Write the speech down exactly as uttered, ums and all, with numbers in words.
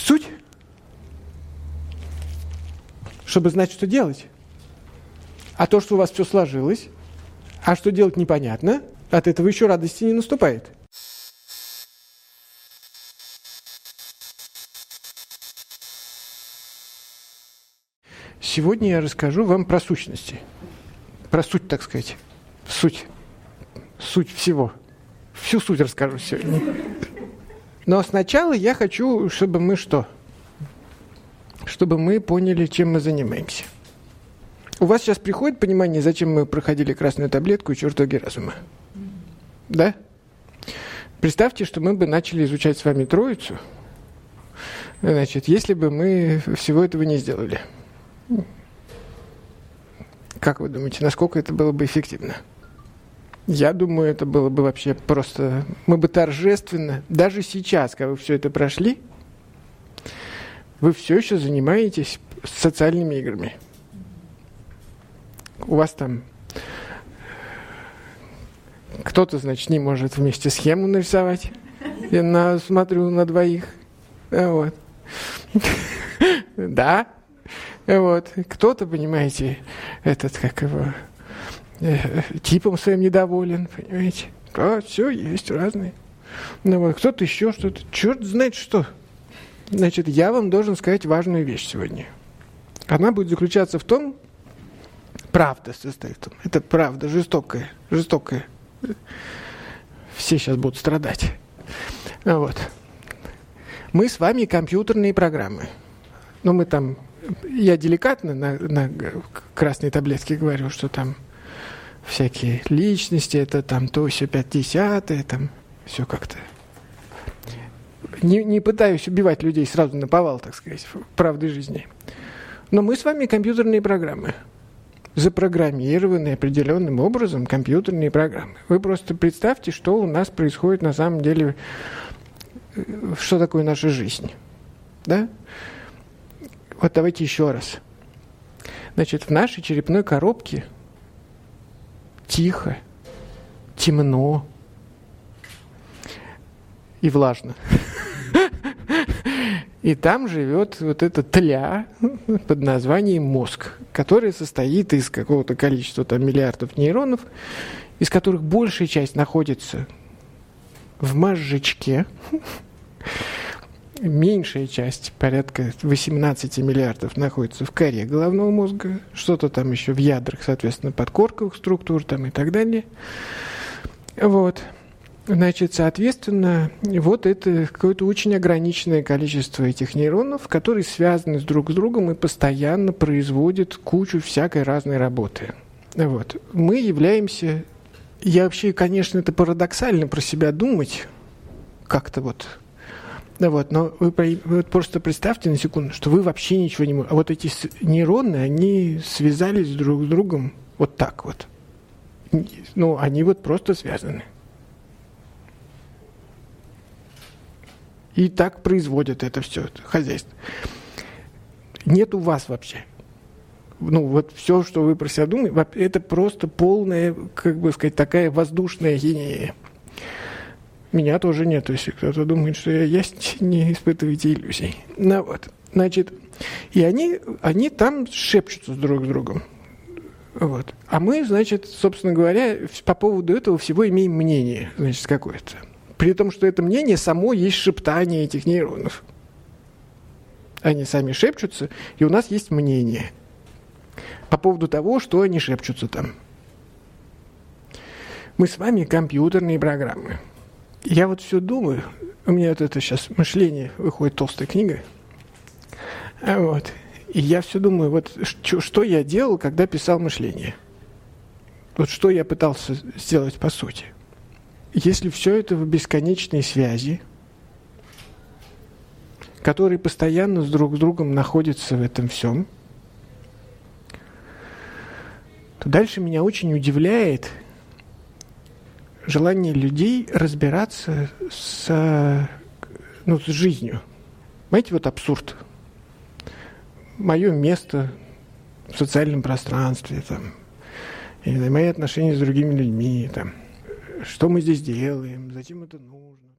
суть? Чтобы знать, что делать. А то, что у вас все сложилось, а что делать непонятно, от этого еще радости не наступает. Сегодня я расскажу вам про сущности. Про суть, так сказать. Суть. Суть всего. Всю суть расскажу сегодня. Но сначала я хочу, чтобы мы что? Чтобы мы поняли, чем мы занимаемся. У вас сейчас приходит понимание, зачем мы проходили красную таблетку и чертоги разума? Да? Представьте, что мы бы начали изучать с вами Троицу, значит, если бы мы всего этого не сделали. Как вы думаете, насколько это было бы эффективно? Я думаю, это было бы вообще просто... Мы бы торжественно, даже сейчас, когда вы все это прошли, вы все еще занимаетесь социальными играми. У вас там кто-то, значит, не может вместе схему нарисовать. Я на, смотрю на двоих. Вот. Да. Вот. Кто-то, понимаете, этот, как его, э, типом своим недоволен, понимаете. А, все, есть разные. Ну, вот. Кто-то еще что-то. Черт знает что. Значит, я вам должен сказать важную вещь сегодня. Она будет заключаться в том, правда состоит в том, это правда, жестокая, жестокая. Все сейчас будут страдать. Вот. Мы с вами компьютерные программы. Ну, мы там, я деликатно на, на красной таблетке говорю, что там всякие личности, это там то, все пятидесятое, там все как-то. Не, не пытаюсь убивать людей сразу наповал, так сказать, правды жизни. Но мы с вами компьютерные программы. Запрограммированные определенным образом компьютерные программы. Вы просто представьте, что у нас происходит на самом деле, что такое наша жизнь. Да? Вот давайте еще раз. Значит, в нашей черепной коробке тихо, темно и влажно. И там живет вот эта тля под названием мозг, который состоит из какого-то количества там, миллиардов нейронов, из которых большая часть находится в мозжечке, меньшая часть, порядка восемнадцать миллиардов, находится в коре головного мозга, что-то там еще в ядрах, соответственно, подкорковых структур там, и так далее. Вот. Значит, соответственно, вот это какое-то очень ограниченное количество этих нейронов, которые связаны друг с другом и постоянно производят кучу всякой разной работы. Вот. Мы являемся... Я вообще, конечно, это парадоксально про себя думать, как-то вот... Вот, но вы, вы просто представьте на секунду, что вы вообще ничего не можете. А вот эти нейроны, они связались друг с другом вот так вот. Ну, они вот просто связаны. И так производят это все, это хозяйство. Нет у вас вообще. Ну, вот все, что вы про себя думаете, это просто полная, как бы сказать, такая воздушная гинея. Меня тоже нет. Если кто-то думает, что я есть, не испытывайте иллюзий. Ну вот, значит, и они, они там шепчутся друг с другом. Вот. А мы, значит, собственно говоря, по поводу этого всего имеем мнение, значит, какое-то. При том, что это мнение само есть шептание этих нейронов. Они сами шепчутся, и у нас есть мнение по поводу того, что они шепчутся там. Мы с вами компьютерные программы. Я вот все думаю, у меня вот это сейчас мышление, выходит толстая книга, вот, и я все думаю, вот что, что я делал, когда писал мышление. Вот что я пытался сделать по сути. Если все это в бесконечной связи, которые постоянно с друг с другом находятся в этом всем, то дальше меня очень удивляет желание людей разбираться с, ну, с жизнью. Понимаете, вот абсурд. Мое место в социальном пространстве, там, или мои отношения с другими людьми, там, что мы здесь делаем, зачем это нужно.